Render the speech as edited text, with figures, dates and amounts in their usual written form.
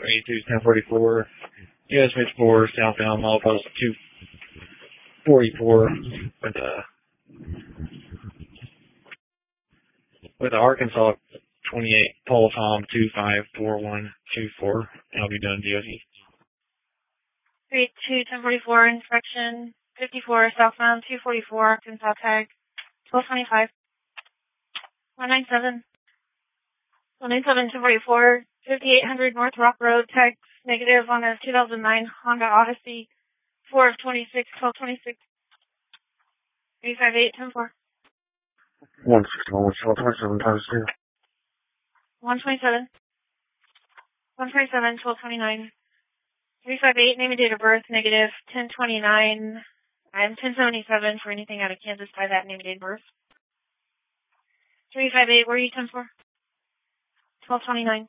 82-1044. US Mitch 4, southbound, milepost 244 with the Arkansas 28, Paul Tom 254124. I'll be done, DOT. 32-1044, inspection 54, southbound 244, Arkansas tag 1225. 197. 197-1044, 5800 North Rock Road, tag negative on a 2009 Honda Odyssey, 4 of 26, 1226. 358-10-4. 161, 1227 times 2. 127. 127, 1229. 358, name and date of birth, negative 1029. I'm 1077 for anything out of Kansas by that name and date of birth. 358, where are you 10 for? 1229.